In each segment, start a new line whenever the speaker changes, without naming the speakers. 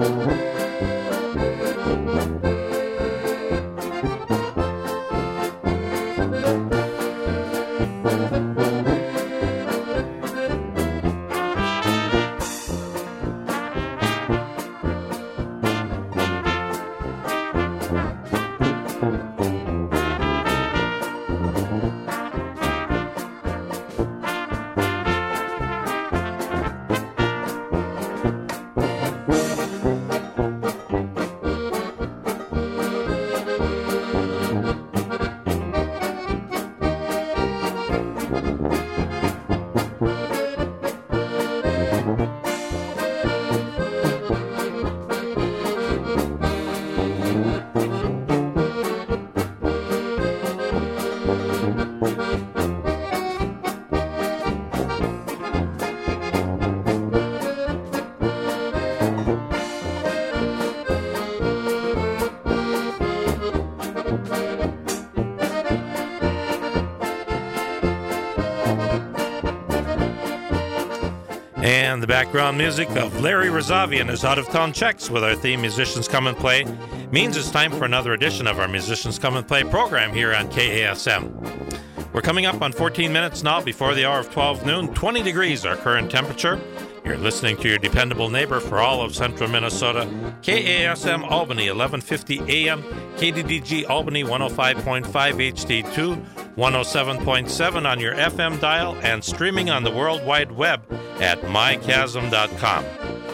And the background music of Larry Rosavian is Out of Town Checks with our theme Musicians Come and Play means it's time for another edition of our Musicians Come and Play program here on KASM. We're coming up on 14 minutes now before the hour of 12 noon. 20 degrees our current temperature. You're listening to your dependable neighbor for all of central Minnesota, KASM Albany 1150 AM, KDDG Albany 105.5 HD2, 107.7 on your FM dial, and streaming on the World Wide Web at mychasm.com.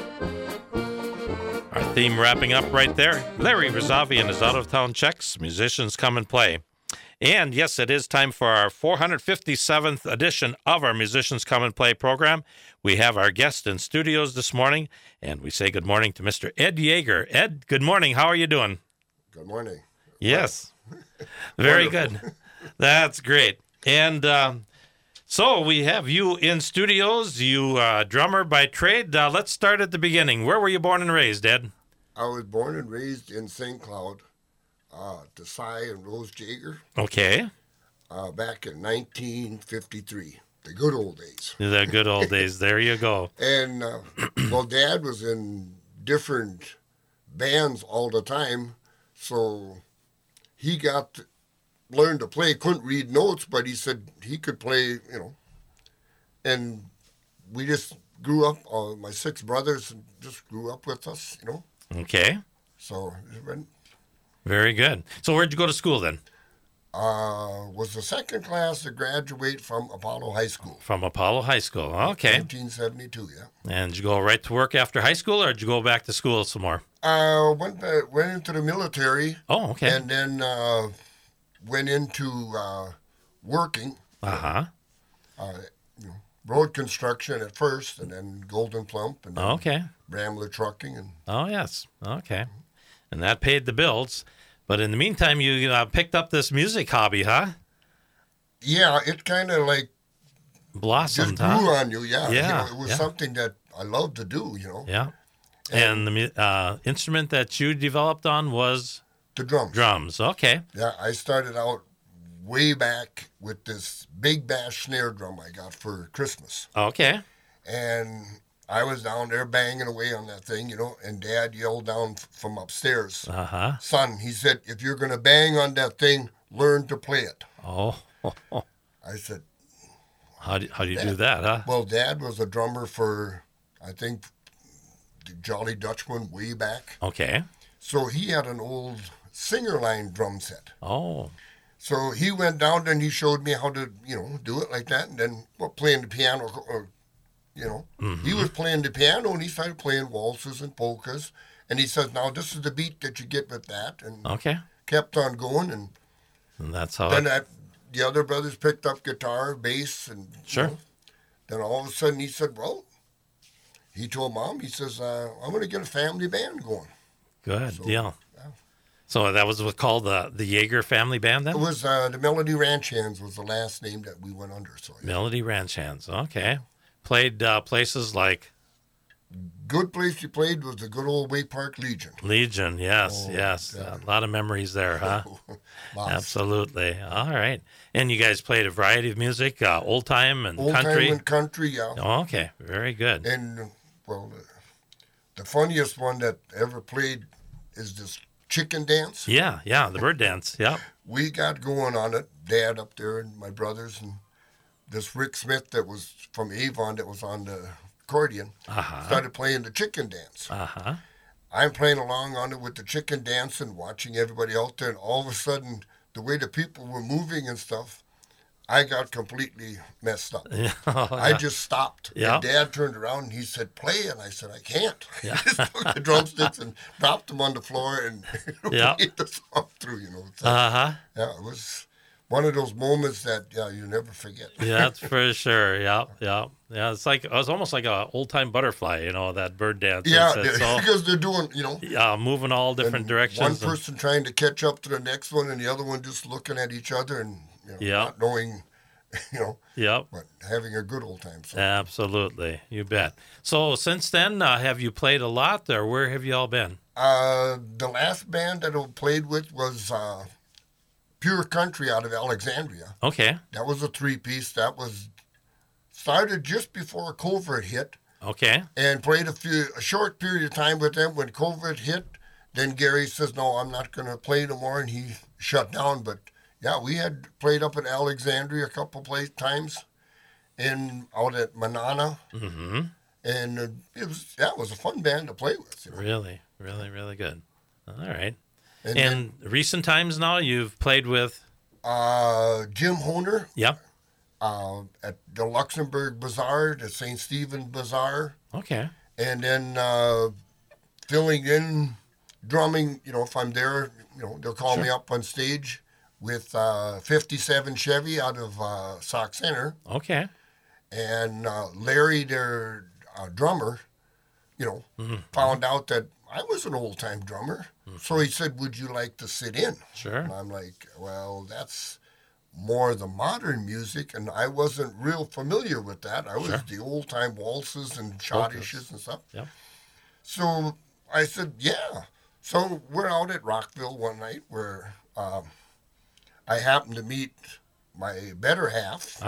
Our theme wrapping up right there. Larry Rosavian is Out of Town Checks. Musicians Come and Play. And yes, it is time for our 457th edition of our Musicians Come and Play program. We have our guest in studios this morning, and we say good morning to Mr. Ed Yeager. Ed, good morning. How are you doing?
Good morning.
Yes. Very good. That's great. And so we have you in studios, you drummer by trade. Let's start at the beginning. Where were you born and raised, Ed?
I was born and raised in St. Cloud, to Cy and Rose Yeager.
Okay.
Back in 1953, the good old days.
The good old days. There you go.
And, well, Dad was in different bands all the time, so he learned to play, couldn't read notes, but he said he could play, and we just grew up, my 6 brothers just grew up with us,
Okay.
So,
very good. So where'd you go to school then?
Was the second class to graduate from Apollo High School.
From Apollo High School. Okay.
1972, yeah.
And did you go right to work after high school, or did you go back to school some more?
Went into the military.
Oh, okay.
And then went into working.
Uh-huh.
Road construction at first, and then Golden Plump, and then
okay.
Bramler Trucking. And
oh, yes. Okay. And that paid the bills. But in the meantime, you picked up this music hobby, huh?
Yeah, it kind of like
blossomed,
just grew on you, yeah.
Yeah.
It was something that I loved to do,
Yeah. And the instrument that you developed on was?
The drums.
Drums, okay.
Yeah, I started out way back with this big bass snare drum I got for Christmas.
Okay.
And I was down there banging away on that thing, and Dad yelled down from upstairs.
Uh-huh.
Son, he said, if you're going to bang on that thing, learn to play it.
Oh.
I said,
how do you do that, huh?
Well, Dad was a drummer for, I think, the Jolly Dutchman way back.
Okay.
So he had an old Singer line drum set.
Oh.
So he went down and he showed me how to, do it like that. And then playing the piano,
Mm-hmm.
He was playing the piano and he started playing waltzes and polkas. And he says, now this is the beat that you get with that. And
okay.
Kept on going. And
that's how
then the other brothers picked up guitar, bass. And
sure.
Then all of a sudden he said, well, he told Mom, he says, I'm going to get a family band going.
Good deal.
Yeah.
So that was called the Yeager family band then?
It was the Melody Ranch Hands was the last name that we went under. So yeah.
Melody Ranch Hands, okay. Played places like?
Good place you played was the good old Way Park Legion.
Legion, yes. A lot of memories there, huh? Absolutely. All right. And you guys played a variety of music, old time and country?
Old time and country, yeah.
Oh, okay. Very good.
And, the funniest one that ever played is this chicken dance.
Yeah, the bird dance. Yeah.
We got going on it, Dad up there and my brothers, and this Rick Smith that was from Avon that was on the accordion started playing the chicken dance. I'm playing along on it with the chicken dance and watching everybody out there, and all of a sudden, the way the people were moving and stuff, I got completely messed up. I just stopped.
Yeah.
And Dad turned around and he said, "Play," and I said, "I can't." I just took the drumsticks and dropped them on the floor and played the song through. So, yeah, it was one of those moments that you never forget.
Yeah, that's for sure. Yeah. It's almost like a old time butterfly. That bird dance.
Yeah, because they're doing,
moving all different directions.
One person trying to catch up to the next one, and the other one just looking at each other and not knowing, but having a good old time. So.
Absolutely, you bet. So since then, have you played a lot, or where have you all been?
The last band that I played with was Pure Country out of Alexandria.
Okay.
That was a 3-piece. That was started just before COVID hit.
Okay.
And played a short period of time with them. When COVID hit, then Gary says, "No, I'm not going to play no more," and he shut down. But yeah, we had played up in Alexandria a couple times, and out at Manana. Mm-hmm. And it was a fun band to play with.
Really, really, really good. All right. And then, recent times now, you've played with?
Jim Honer.
Yep.
At the Luxembourg Bazaar, the St. Stephen Bazaar.
Okay.
And then filling in, drumming, if I'm there, they'll call me up on stage with 57 Chevy out of Sauk Center.
Okay.
And Larry, their drummer, found out that I was an old-time drummer. Mm-hmm. So he said, "Would you like to sit in?"
Sure.
And I'm like, "Well, that's more the modern music," and I wasn't real familiar with that. I was the old-time waltzes and schottisches and stuff.
Yep.
So I said, "Yeah." So we're out at Rockville one night where I happened to meet my better half.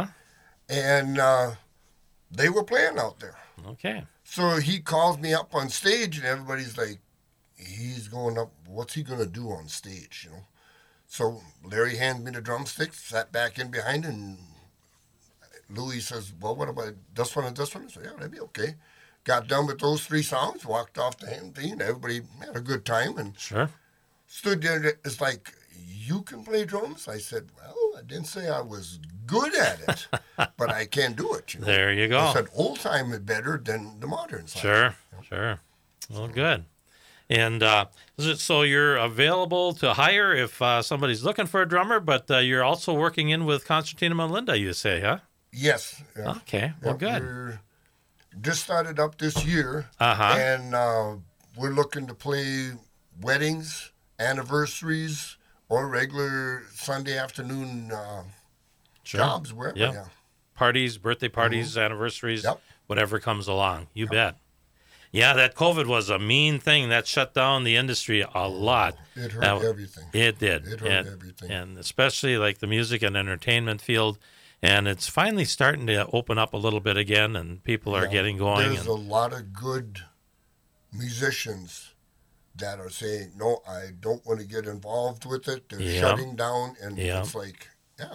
And they were playing out there.
Okay.
So he calls me up on stage, and everybody's like, "He's going up. What's he going to do on stage?" So Larry hands me the drumsticks, sat back in behind, and Louis says, "Well, what about this one and this one?" I said, "Yeah, that'd be okay." Got done with those 3 songs, walked off the thing, and everybody had a good time. And stood there. It's like, "You can play drums?" I said, "Well, I didn't say I was good at it, but I can do it."
There you go.
I said, "Old time is better than the modern side."
Sure. Well, good. And so you're available to hire if somebody's looking for a drummer, but you're also working in with Concertina Melinda, you say, huh?
Yes. Yeah.
Okay. Well, good.
We're just started up this year, and we're looking to play weddings, anniversaries, or regular Sunday afternoon jobs, wherever.
Yep. Yeah. Parties, birthday parties, anniversaries, whatever comes along. You bet. Yeah, that COVID was a mean thing. That shut down the industry a lot.
It hurt everything.
It did.
It hurt everything.
And especially like the music and entertainment field. And it's finally starting to open up a little bit again, and people are getting going.
There's a lot of good musicians that are saying, "No, I don't want to get involved with it." They're shutting down, and it's like,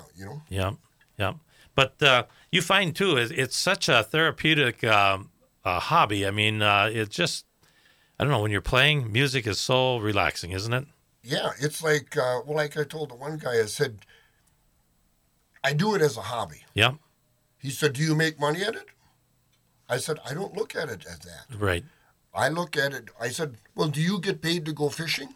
Yeah. But you find, too, it's such a therapeutic hobby. I mean, it's just, I don't know, when you're playing, music is so relaxing, isn't it?
Yeah, it's like, like I told the one guy, I said, I do it as a hobby.
Yeah.
He said, "Do you make money at it?" I said, "I don't look at it as that."
Right.
I look at it, I said, "Well, do you get paid to go fishing?"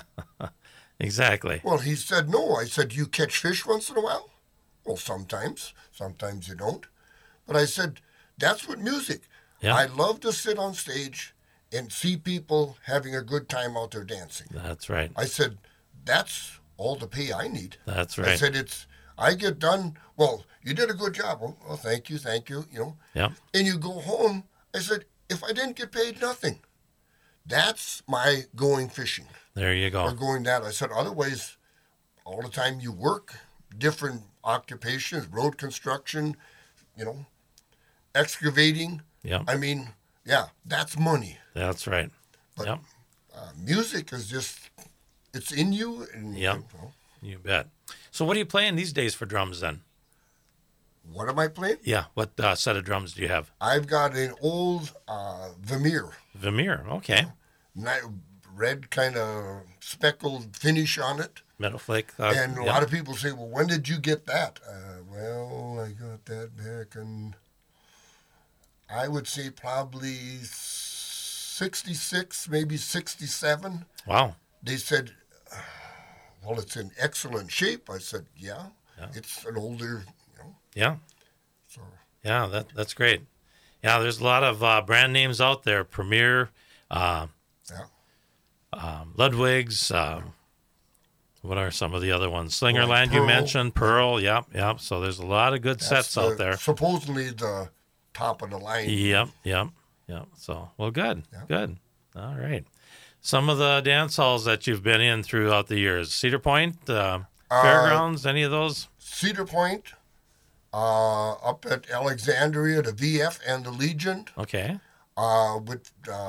Exactly.
Well, he said, "No." I said, "Do you catch fish once in a while?" "Well, sometimes. Sometimes you don't." But I said, that's what music. Yeah. I love to sit on stage and see people having a good time out there dancing.
That's right.
I said, that's all the pay I need.
That's right.
I said, I get done, "Well, you did a good job." "Well, thank you,
Yeah.
And you go home. I said, if I didn't get paid nothing, that's my going fishing.
There you go.
Or going that. I said, otherwise, all the time you work, different occupations, road construction, excavating.
Yeah.
I mean, Yeah, that's money.
That's right.
But
Yep.
Music is just, it's in you. And,
Yep. You bet. So what are you playing these days for drums then?
What am I playing?
Yeah. What set of drums do you have?
I've got an old Vermeer.
Vermeer. Okay.
Red kind of speckled finish on it.
Metal flake.
And a lot of people say, well, when did you get that? Well, I got that back in, I would say probably 66, maybe 67.
Wow.
They said, well, it's in excellent shape. I said, yeah. It's an older,
Yeah.
So.
Yeah, that's great. Yeah, there's a lot of brand names out there. Premier, Ludwig's. What are some of the other ones? Slingerland, you mentioned. Pearl, yep. So there's a lot of good sets out there.
Supposedly the top of the line.
Yep. So, well, good. All right. Some of the dance halls that you've been in throughout the years. Cedar Point, Fairgrounds, any of those?
Cedar Point, up at Alexandria, the VF and the Legion.
Okay.
With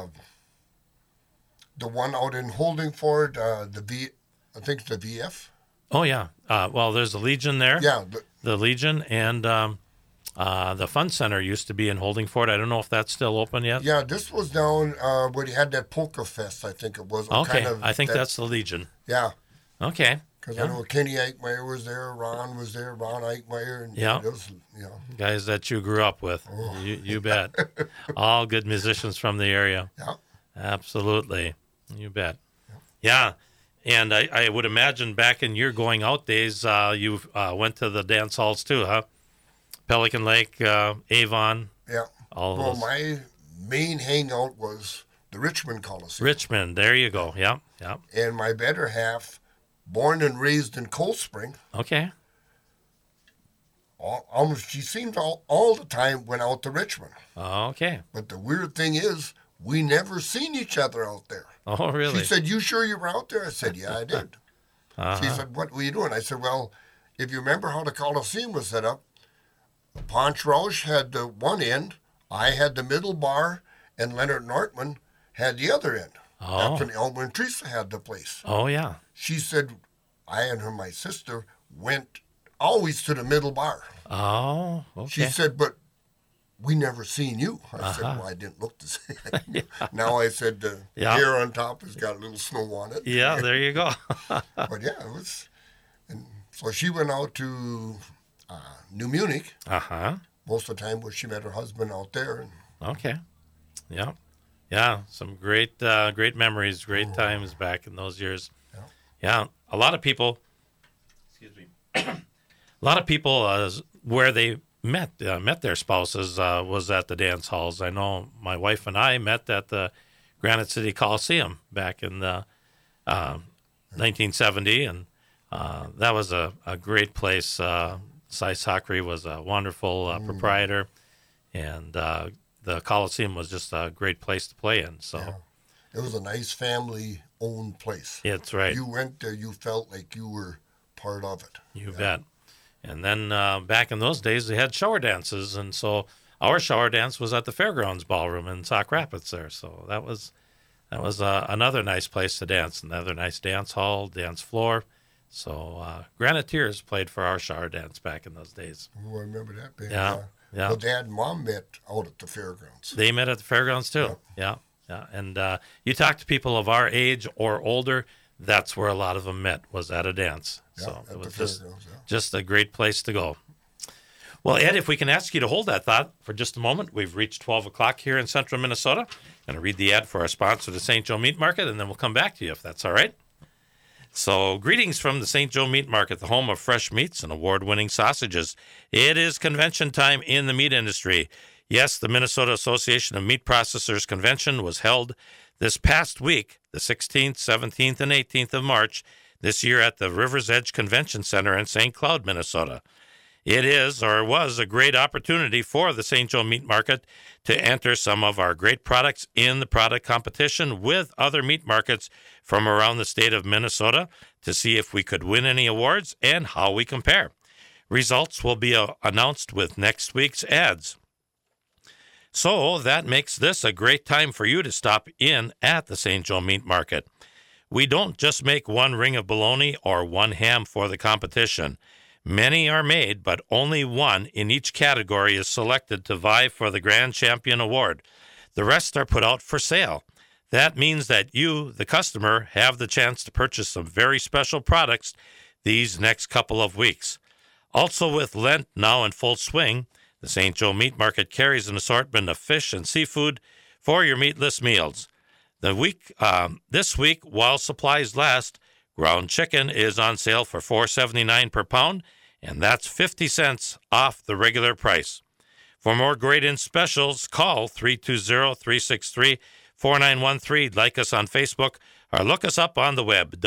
the one out in Holdingford, I think it's the VF.
Oh, yeah. Well, there's the Legion there.
Yeah.
The Legion and the Fun Center used to be in Holdingford. I don't know if that's still open yet.
Yeah, this was down where they had that Polka Fest, I think it was.
Okay, I think that's the Legion.
Yeah.
Okay.
Because I know Kenny Eichmeyer was there, Ron was there, Ron Eichmeyer. And those,
guys that you grew up with. Oh. You bet. All good musicians from the area.
Yeah.
Absolutely. You bet. Yeah. And I would imagine back in your going out days, you went to the dance halls too, huh? Pelican Lake, Avon.
Yeah.
All those.
My main hangout was the Richmond Coliseum.
Richmond, there you go. Yeah.
And my better half, born and raised in Cold Spring.
Okay.
Almost, she seemed all the time went out to Richmond.
Okay.
But the weird thing is, we never seen each other out there.
Oh, really?
She said, you sure you were out there? I said, yeah, I did. She said, what were you doing? I said, well, if you remember how the Coliseum was set up, Ponch Roush had the one end, I had the middle bar, and Leonard Nortman had the other end.
Oh.
That's when Elmer and Teresa had the place.
Oh, yeah.
She said, I and my sister went always to the middle bar.
Oh, okay.
She said, but we never seen you. I said, well, I didn't look the same. Now I said, the hair on top has got a little snow on it.
Yeah, there you go.
But yeah, it was. And so she went out to New Munich. Most of the time where she met her husband out there.
Okay. Yeah. Some great memories, great times back in those years. Yeah. A lot of people, where they met their spouses was at the dance halls. I know my wife and I met at the Granite City Coliseum back in 1970, and that was a great place. Cy Sacre was a wonderful proprietor, and the Coliseum was just a great place to play in. So
it was a nice family-owned place.
That's right.
You went there, you felt like you were part of it.
You bet. And then back in those days, they had shower dances, and so our shower dance was at the Fairgrounds Ballroom in Sauk Rapids there. So that was another nice place to dance, another nice dance hall, dance floor. So Graniteers played for our shower dance back in those days.
Oh, I remember that band.
Yeah.
Well, Dad and Mom met out at the Fairgrounds.
They met at the Fairgrounds too. Yeah. And you talk to people of our age or older, that's where a lot of them met, was at a dance. So it was just a great place to go. Well, Ed, if we can ask you to hold that thought for just a moment. We've reached 12 o'clock here in central Minnesota. I'm going to read the ad for our sponsor, the St. Joe Meat Market, and then we'll come back to you if that's all right. So, greetings from the St. Joe Meat Market, the home of fresh meats and award-winning sausages. It is convention time in the meat industry. Yes, the Minnesota Association of Meat Processors Convention was held this past week, the 16th, 17th, and 18th of March, this year at the River's Edge Convention Center in St. Cloud, Minnesota. It is, or was, a great opportunity for the St. Joe Meat Market to enter some of our great products in the product competition with other meat markets from around the state of Minnesota to see if we could win any awards and how we compare. Results will be announced with next week's ads. So that makes this a great time for you to stop in at the St. Joe Meat Market. We don't just make one ring of bologna or one ham for the competition. Many are made, but only one in each category is selected to vie for the Grand Champion Award. The rest are put out for sale. That means that you, the customer, have the chance to purchase some very special products these next couple of weeks. Also, with Lent now in full swing, the St. Joe Meat Market carries an assortment of fish and seafood for your meatless meals. This week, while supplies last, ground chicken is on sale for $4.79 per pound, and that's 50 cents off the regular price. For more great-in specials, call 320-363-4913. Like us on Facebook or look us up on the web,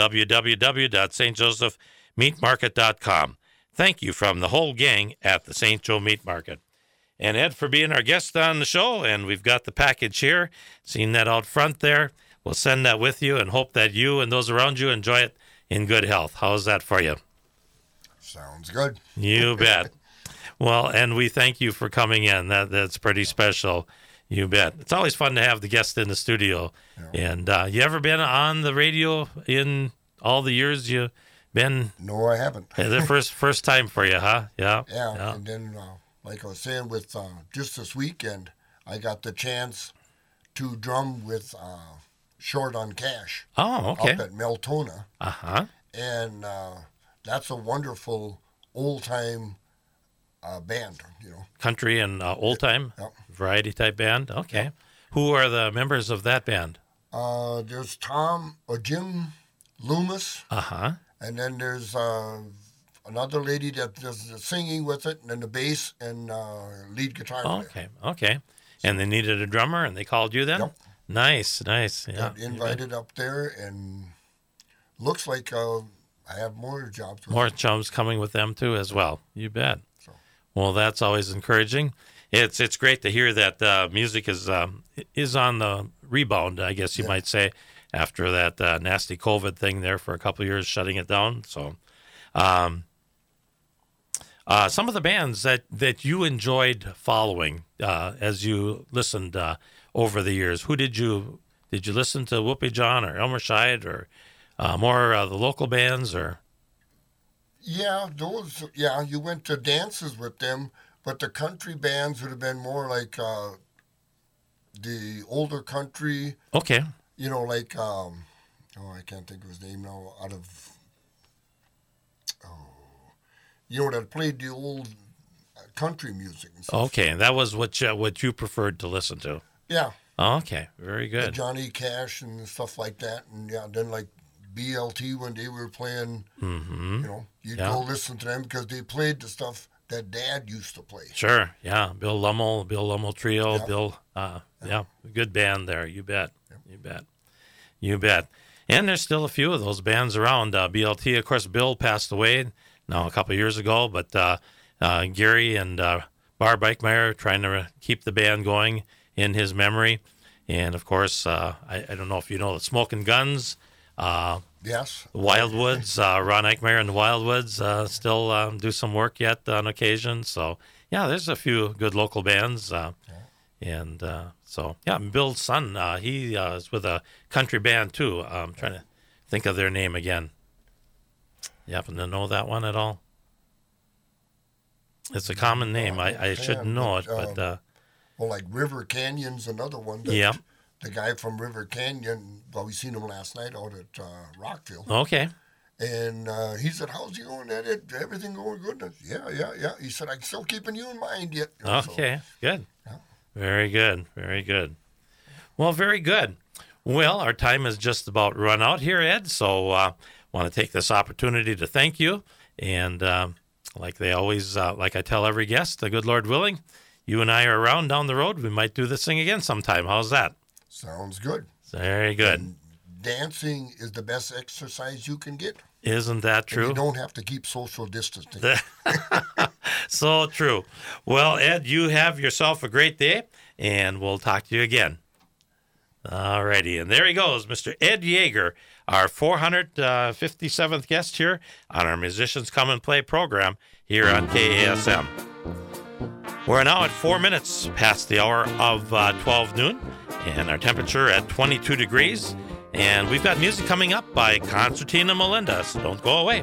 www.stjosephmeatmarket.com. Thank you from the whole gang at the St. Joe Meat Market. And Ed for being our guest on the show, and we've got the package here. Seen that out front there. We'll send that with you and hope that you and those around you enjoy it in good health. How's that for you?
Sounds good.
You bet. Well, and we thank you for coming in. That's pretty special. You bet. It's always fun to have the guest in the studio. Yeah. And you ever been on the radio in all the years you've been?
No, I haven't.
The first time for you, huh? Yeah.
Yeah. And then, like I was saying, with just this weekend, I got the chance to drum with Short on Cash.
Oh, okay.
Up at Meltona.
Uh-huh.
And that's a wonderful old-time band,
Country and old-time variety type band? Okay. Yep. Who are the members of that band?
There's Jim Loomis.
Uh-huh.
And then there's another lady that does the singing with it, and then the bass and lead guitar player.
Okay. And they needed a drummer, and they called you then?
Yep.
Nice. Yeah.
Got invited up there, and looks like I have more jobs.
More chums coming with them, too, as well. You bet. Well, that's always encouraging. It's great to hear that music is on the rebound, I guess you might say, after that nasty COVID thing there for a couple of years, shutting it down. So some of the bands that you enjoyed following as you listened over the years, who did you listen to? Whoopie John or Elmer Scheid or more the local bands or?
Yeah, you went to dances with them, but the country bands would have been more like the older country.
Okay.
Like, I can't think of his name now, that played the old country music and stuff.
Okay, and that was what you preferred to listen to.
Yeah.
Okay, very good.
Johnny Cash and stuff like that, and then like BLT when they were playing, you'd go listen to them because they played the stuff that Dad used to play.
Sure, yeah. Bill Lummel Trio, good band there. You bet. Yep. You bet. And there's still a few of those bands around. BLT, of course, Bill passed away now a couple of years ago, but Gary and Barb Eichmeyer trying to keep the band going in his memory. And, of course, I don't know if you know the Smoking Guns.
Yes.
Wildwoods, Ron Eichmeyer and the Wildwoods still do some work yet on occasion. So, there's a few good local bands. And Bill's son, he is with a country band, too. I'm trying to think of their name again. You happen to know that one at all? It's a common name. I should know it, but...
like River Canyon's another one. The guy from River Canyon, we seen him last night out at Rockville.
Okay.
And he said, "How's he going at it? Everything going good?" I said, yeah. He said, "I'm still keeping you in mind yet."
Okay, good.
Yeah.
Very good. Well, very good. Well, our time is just about run out here, Ed, so I want to take this opportunity to thank you. And like I tell every guest, the good Lord willing, you and I are around down the road. We might do this thing again sometime. How's that?
Sounds good.
Very good.
And dancing is the best exercise you can get.
Isn't that true?
And you don't have to keep social distancing.
So true. Well, Ed, you have yourself a great day, and we'll talk to you again. All righty. And there he goes, Mr. Ed Yeager, our 457th guest here on our Musicians Come and Play program here on KASM. We're now at 4 minutes past the hour of 12 noon, and our temperature at 22 degrees. And we've got music coming up by Concertina Melinda, so don't go away.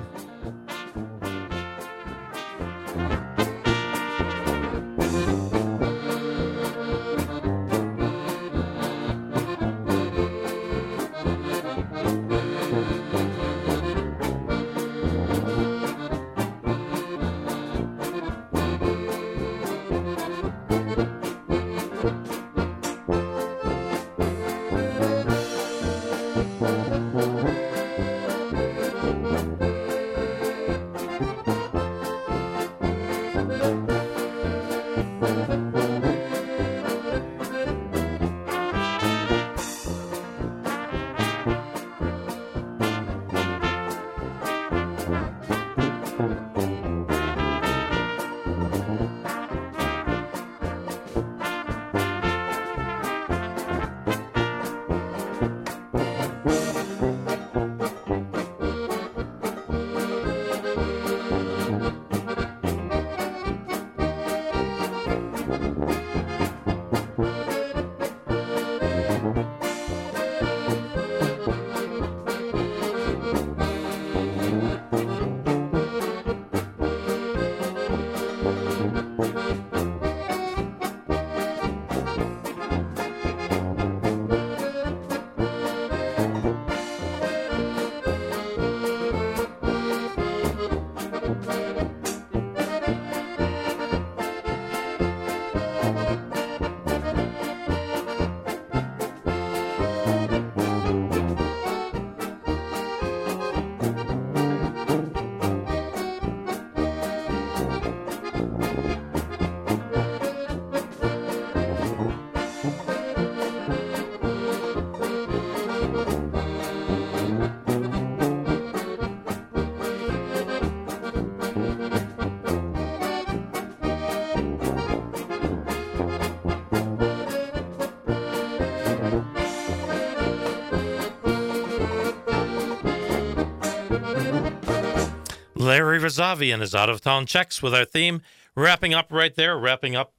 Larry Rosavian is Out of Town Checks with our theme. Wrapping up right there, wrapping up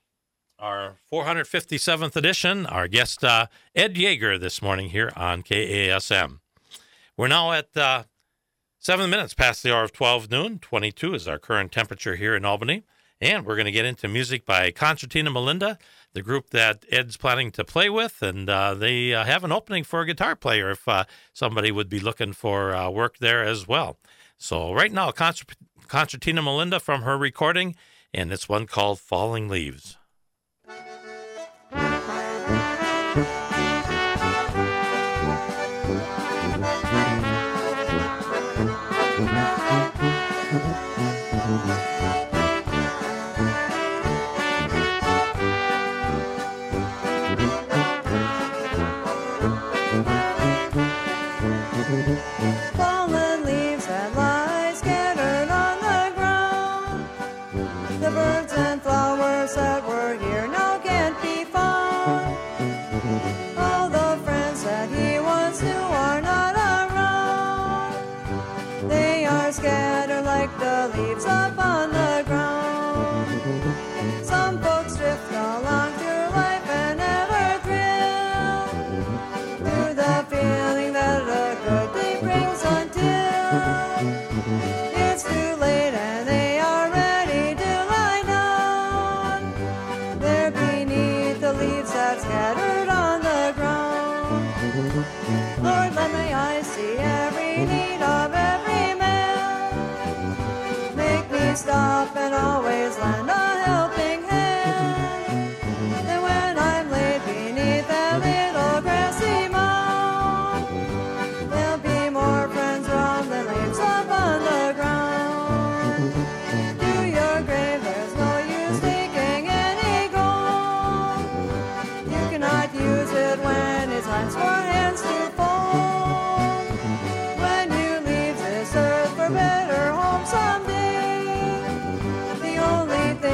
our 457th edition. Our guest, Ed Yeager, this morning here on KASM. We're now at 7 minutes past the hour of 12 noon. 22 is our current temperature here in Albany. And we're going to get into music by Concertina Melinda, the group that Ed's planning to play with. And they have an opening for a guitar player if somebody would be looking for work there as well. So right now, Concertina Melinda from her recording, and it's one called Falling Leaves.
Fallen leaves that lie scattered on the ground. The birds and flowers that were here now can't be found. All the friends that he once knew are not around. They are scattered like the leaves upon the ground. Some folks drift along through life and never thrill to the feeling that a good day brings until it's too late and they are ready to lie down there beneath the leaves that scattered on the ground. Lord, let my eyes see every need of every man. Make me stop and always lend a helping hand. Then when I'm laid beneath that little grassy mound, there'll be more friends around than leaves upon the ground. To your grave there's no use taking any gold. You cannot use it when it's times for hands to fold. When you leave this earth for better home someday, the only thing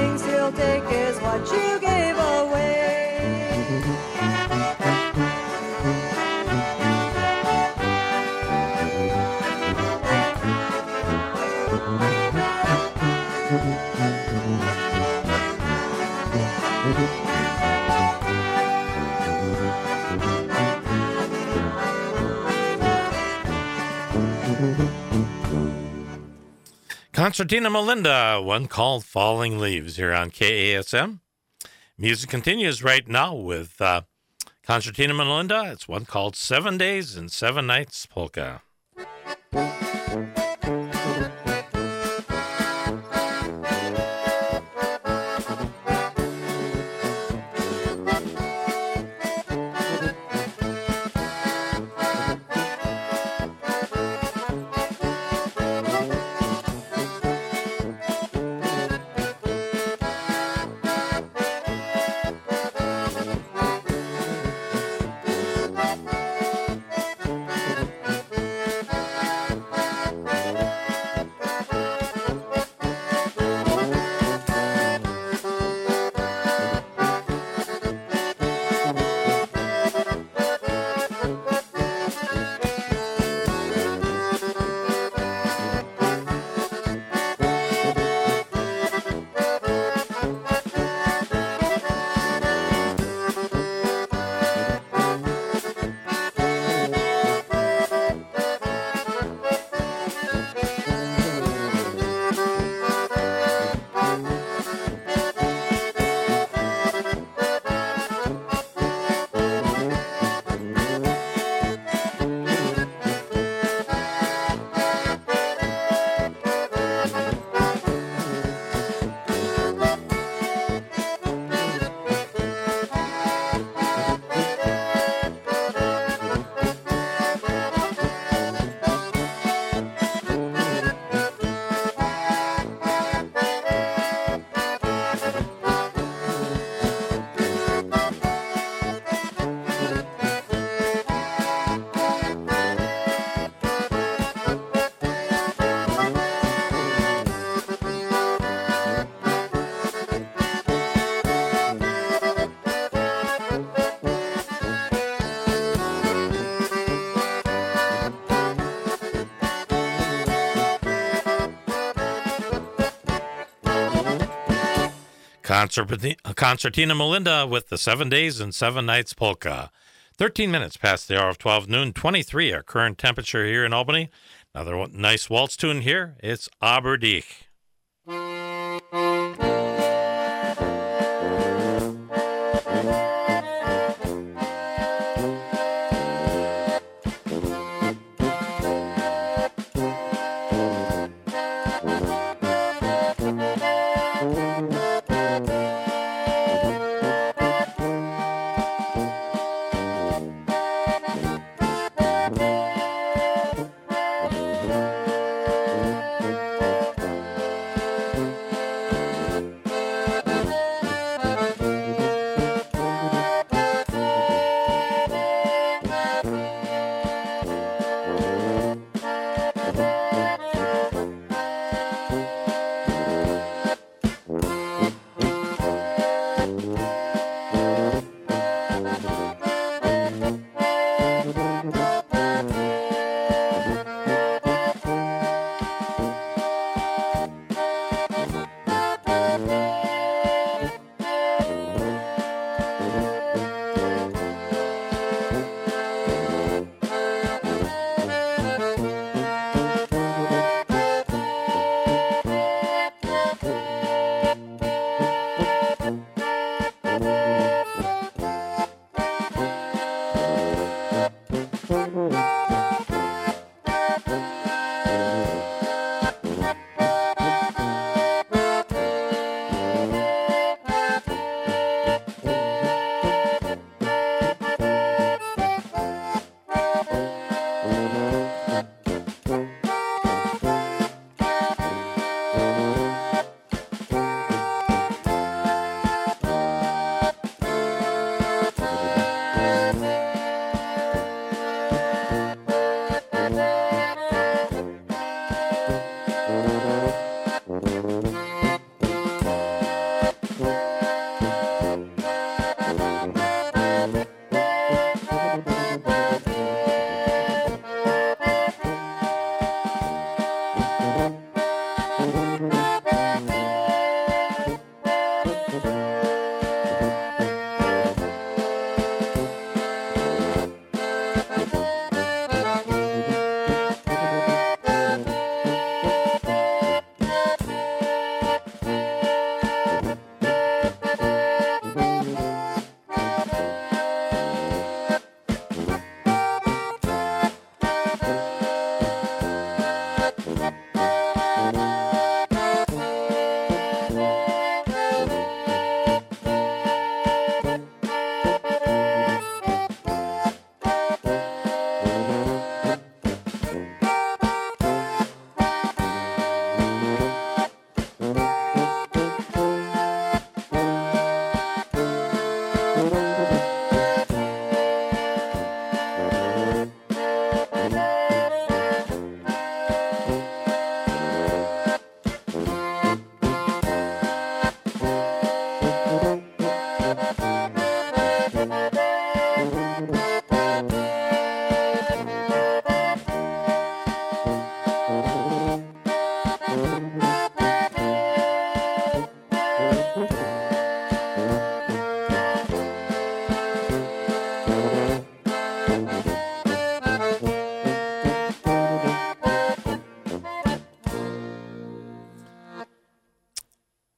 Concertina Melinda, one called Falling Leaves here on KASM. Music continues right now with Concertina Melinda. It's one called 7 Days and 7 Nights Polka. Concertina Melinda with the 7 Days and 7 Nights Polka. 13 minutes past the hour of 12 noon, 23 our current temperature here in Albany. Another nice waltz tune here. It's Aberdich.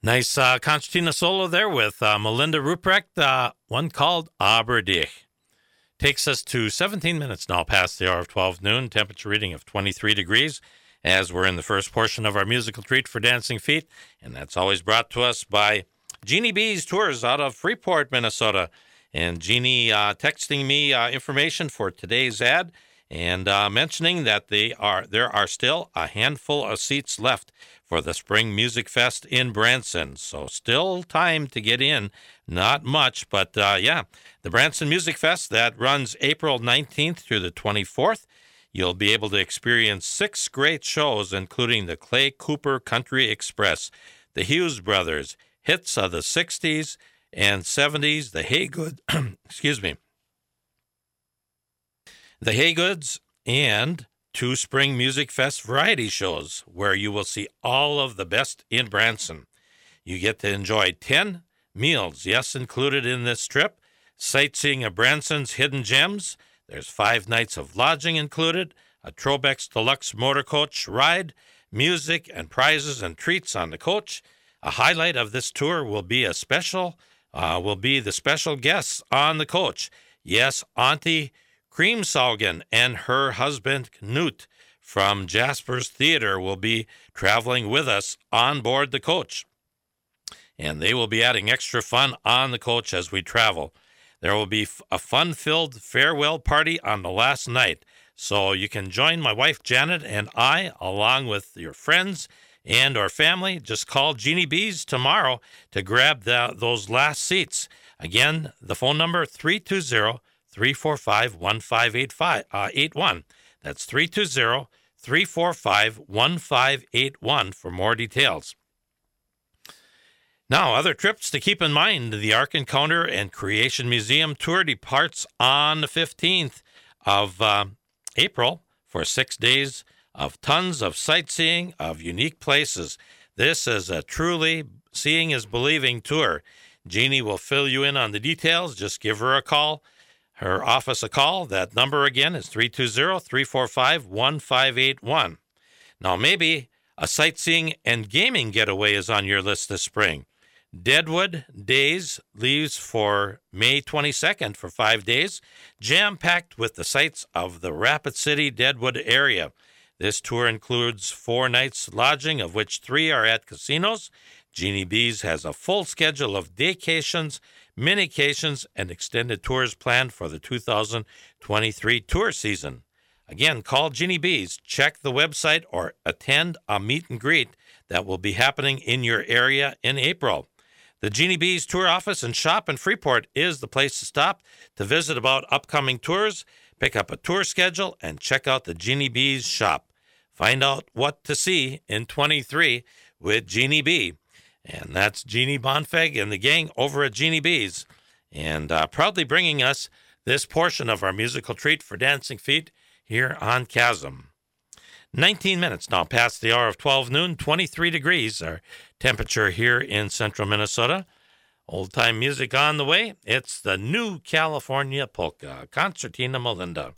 Nice concertina solo there with Melinda Ruprecht, one called Aberdich. Takes us to 17 minutes now past the hour of 12 noon, temperature reading of 23 degrees, as we're in the first portion of our musical treat for Dancing Feet, and that's always brought to us by Jeannie B's Tours out of Freeport, Minnesota. And Jeannie texting me information for today's ad and mentioning that there are still a handful of seats left for the Spring Music Fest in Branson. So still time to get in. Not much, but the Branson Music Fest that runs April 19th through the 24th. You'll be able to experience 6 great shows, including the Clay Cooper Country Express, the Hughes Brothers, hits of the 60s and 70s, the Haygood, the Haygoods, and 2 Spring Music Fest variety shows where you will see all of the best in Branson. You get to enjoy 10 meals, yes, included in this trip, sightseeing of Branson's hidden gems. There's 5 nights of lodging included, a Trobex Deluxe motor coach ride, music and prizes and treats on the coach. A highlight of this tour will be the special guests on the coach. Yes, Auntie Creamsaugen and her husband Knut from Jasper's Theater will be traveling with us on board the coach. And they will be adding extra fun on the coach as we travel. There will be a fun-filled farewell party on the last night. So you can join my wife Janet and I along with your friends and or family. Just call Jeannie B's tomorrow to grab those last seats. Again, the phone number 320-345-1581. That's 320-345-1581 for more details. Now, other trips to keep in mind. The Ark Encounter and Creation Museum tour departs on the 15th of April for 6 days of tons of sightseeing of unique places. This is a truly seeing is believing tour. Jeannie will fill you in on the details. Just give her a call, her office a call. That number again is 320-345-1581. Now, maybe a sightseeing and gaming getaway is on your list this spring. Deadwood Days leaves for May 22nd for 5 days, jam-packed with the sights of the Rapid City, Deadwood area. This tour includes 4 nights lodging, of which 3 are at casinos. Jeannie B's has a full schedule of daycations, minications, and extended tours planned for the 2023 tour season. Again, call Jeannie B's, check the website, or attend a meet and greet that will be happening in your area in April. The Jeannie B's tour office and shop in Freeport is the place to stop to visit about upcoming tours, pick up a tour schedule, and check out the Jeannie B's shop. Find out what to see in 23 with Jeannie B. And that's Jeannie Bonfeg and the gang over at Jeannie B's. And proudly bringing us this portion of our musical treat for Dancing Feet here on Chasm. 19 minutes now past the hour of 12 noon, 23 degrees, our temperature here in central Minnesota. Old-time music on the way. It's the New California Polka, Concertina Melinda.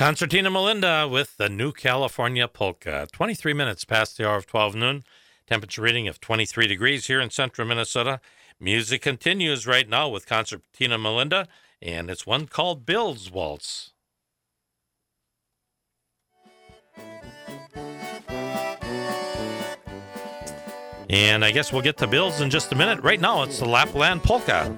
Concertina Melinda with the New California Polka. 23 minutes past the hour of 12 noon. Temperature reading of 23 degrees here in central Minnesota. Music continues right now with Concertina Melinda, and it's one called Bill's Waltz. And I guess we'll get to Bill's in just a minute. Right now, it's the Lapland Polka.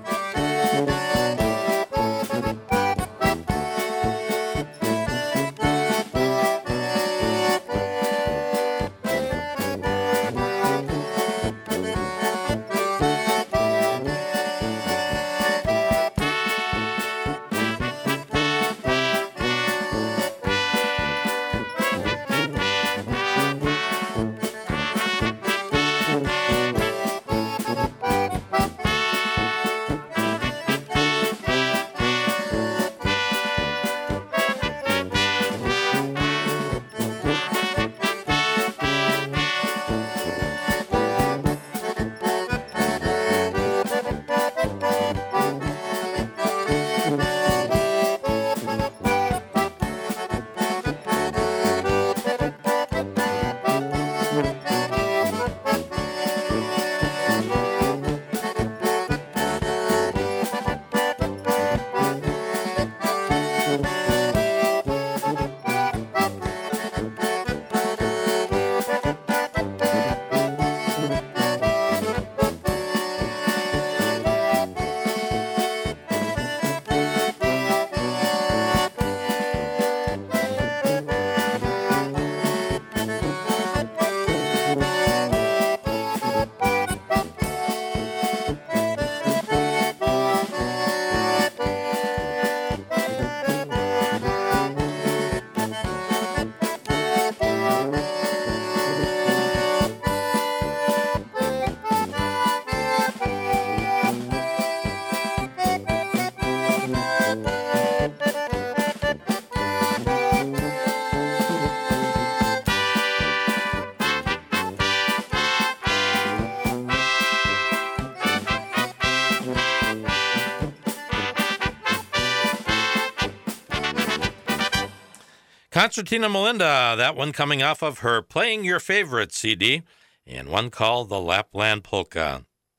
Concertina Melinda, that one coming off of her Playing Your Favorite CD, and one called the Lapland Polka.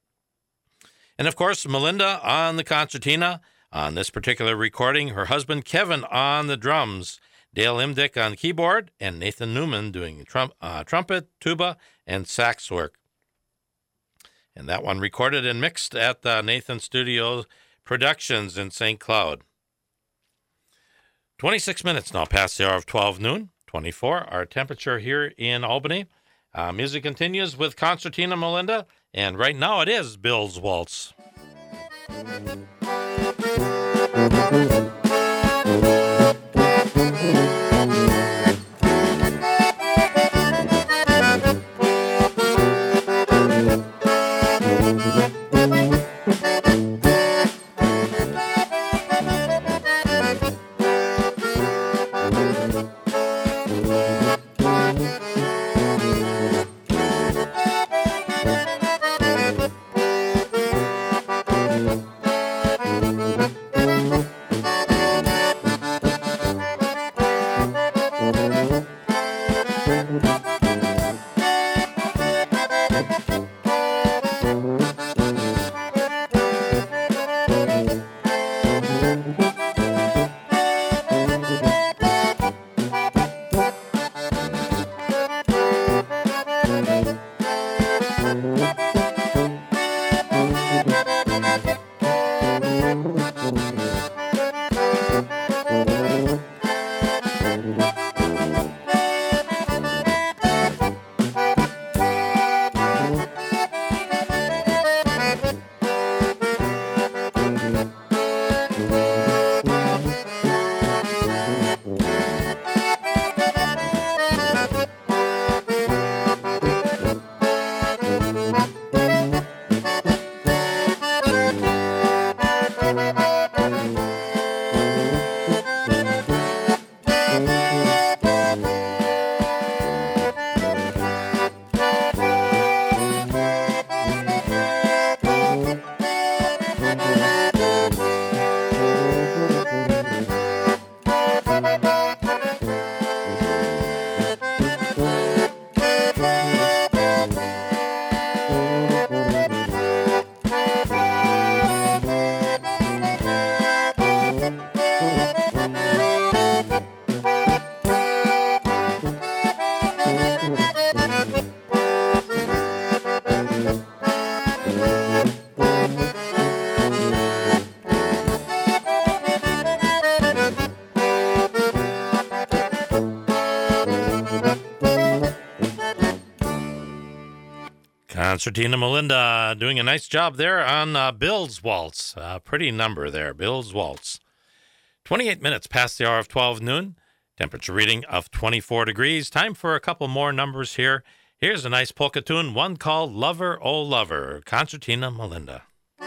And of course, Melinda on the concertina. On this particular recording, her husband Kevin on the drums, Dale Imdick on keyboard, and Nathan Newman doing trumpet, tuba, and sax work. And that one recorded and mixed at the Nathan Studio Productions in St. Cloud. 26 minutes now past the hour of 12 noon, 24, our temperature here in Albany. Music continues with Concertina Melinda, and right now it is Bill's Waltz. Concertina Melinda doing a nice job there on Bill's Waltz. Pretty number there, Bill's Waltz. 28 minutes past the hour of 12 noon. Temperature reading of 24 degrees. Time for a couple more numbers here. Here's a nice polka tune, one called Lover, Oh Lover, Concertina Melinda.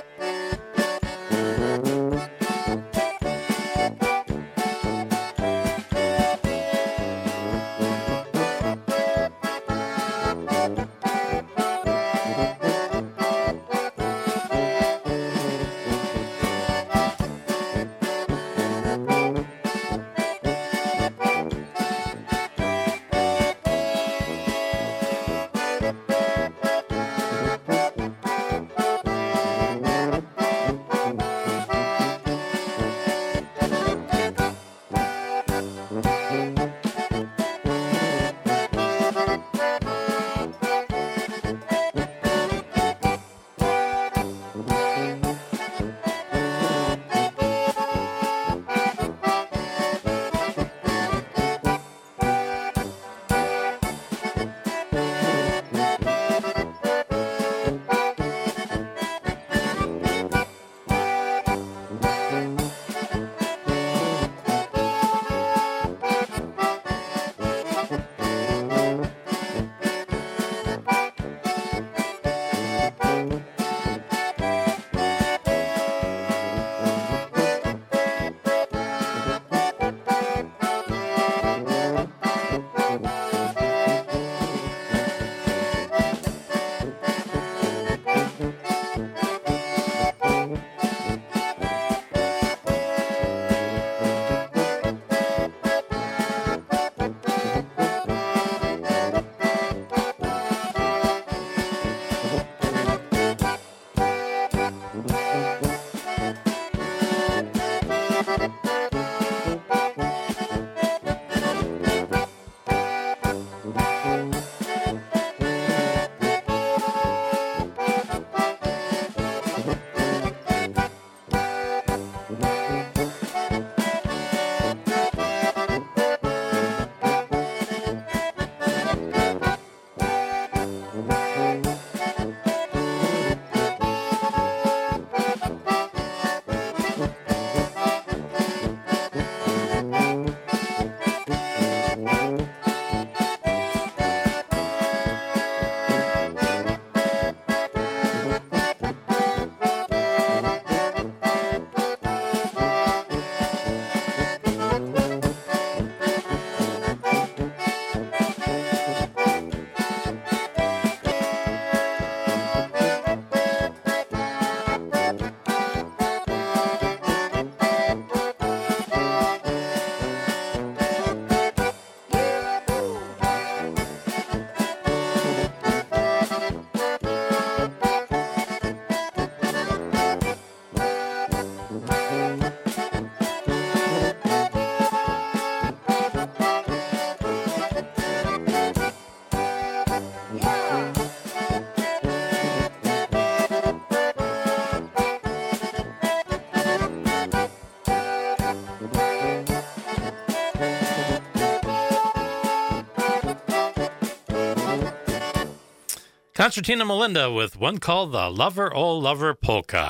Concertina Melinda with one called the Lover, Oh Lover Polka.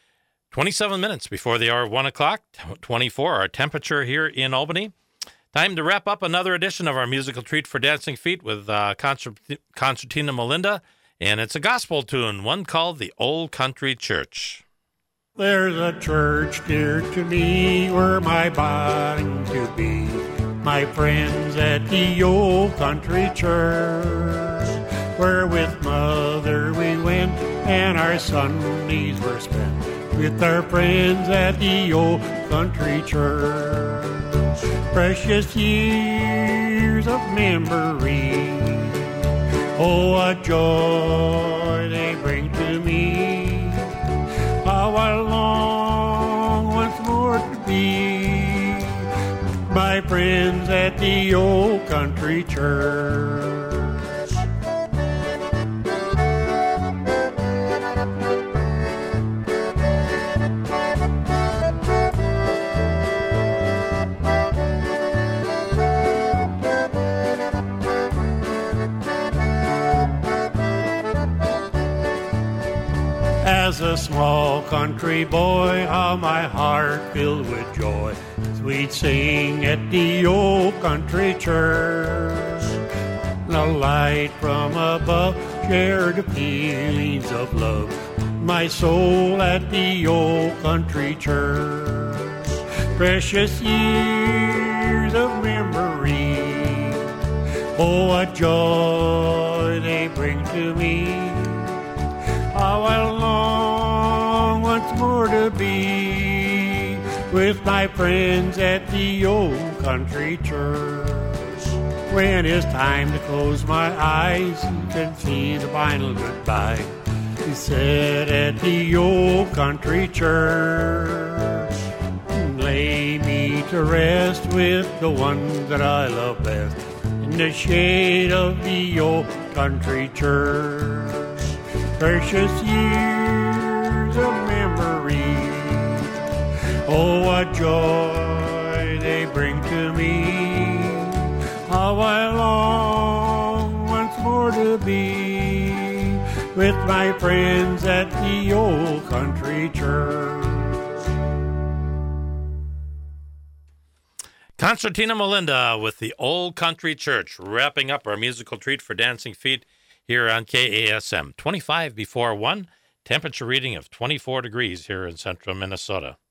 27 minutes before the hour of 1 o'clock, 24 our temperature here in Albany. Time to wrap up another edition of our musical treat for dancing feet with Concertina Melinda, and it's a gospel tune, one called the Old Country Church.
There's a church dear to me where my bond to be, my friends at the Old Country Church, where with mother we went and our Sundays were spent with our friends at the Old Country Church. Precious years of memory, oh, what joy they bring to me. How I long once more to be my friends at the Old Country Church. a small country boy, how my heart filled with joy, as we'd sing at the old country church. The light from above shared the feelings of love, my soul at the old country church. Precious years of memory, oh, what joy they bring to me. How I long once more to be with my friends at the old country church. When it's time to close my eyes and can see the final goodbye, he said at the old country church, lay me to rest with the one that I love best, in the shade of the old country church. Precious years of memory, oh, what joy they bring to me. How I long once more to be with my friends at the old country church.
Concertina Melinda with the Old Country Church, wrapping up our musical treat for Dancing Feet here on KASM. 25 before 1, temperature reading of 24 degrees here in central Minnesota.